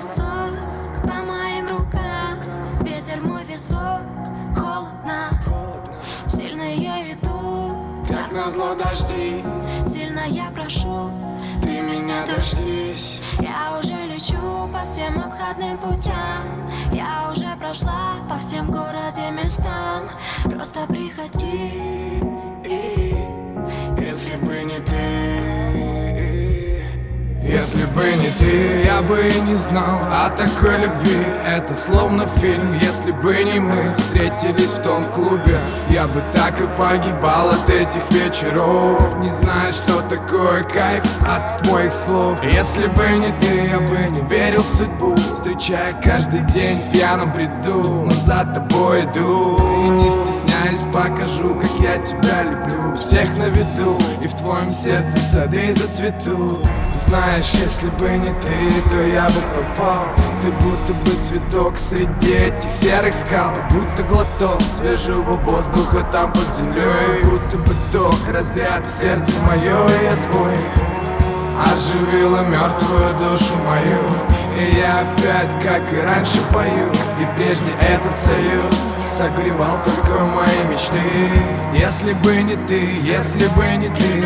песок по моим рукам, ветер мой висок, холодно. Сильно я иду, как назло дожди. Сильно я прошу, ты меня дождись. Я уже лечу по всем обходным путям. Я уже прошла по всем в городе местам. Просто приходи, если бы не ты. Если бы не ты, я бы и не знал о такой любви. Это словно фильм, если бы не мы встретились в том клубе. Я бы так и погибал от этих вечеров, не зная, что такое кайф от твоих слов. Если бы не ты, я бы не верил в судьбу, встречая каждый день в пьяном бреду. Но за тобой иду и не стесняюсь, покажу, как я тебя люблю. Всех на виду, и в твоем сердце сады зацветут. Знаешь, если бы не ты, то я бы пропал. Ты будто бы цветок среди этих серых скал, будто глоток свежего воздуха там под землей, будто бы ток, разряд в сердце мое, и я твой. Оживила мертвую душу мою, и я опять, как и раньше, пою. И прежде этот союз согревал только мои мечты. Если бы не ты, если бы не ты.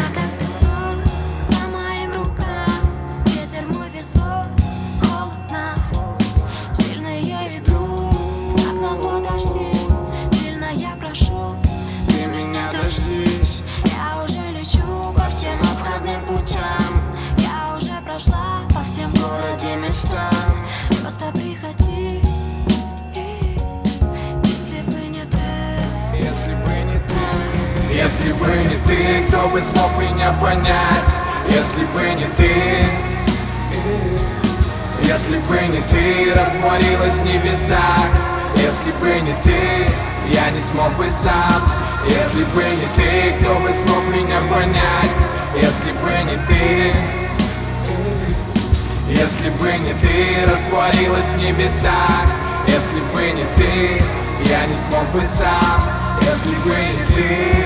Я уже лечу по всем обходным путям. Я уже прошла по всем в городе местам. Просто приходи, если бы не ты. Если бы не ты. Если бы не ты, кто бы смог меня понять? Если бы не ты. Если бы не ты, растворилась в небесах. Если бы не ты, я не смог бы сам. Если бы не ты, кто бы смог меня понять? Если бы не ты. Если бы не ты, растворилась в небесах. Если бы не ты, я не смог бы сам. Если бы не ты.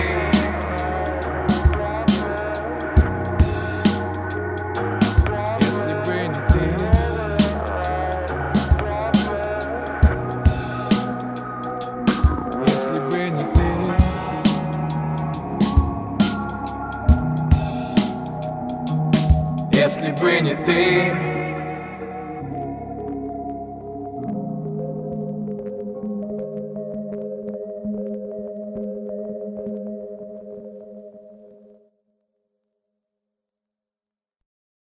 Если бы не ты.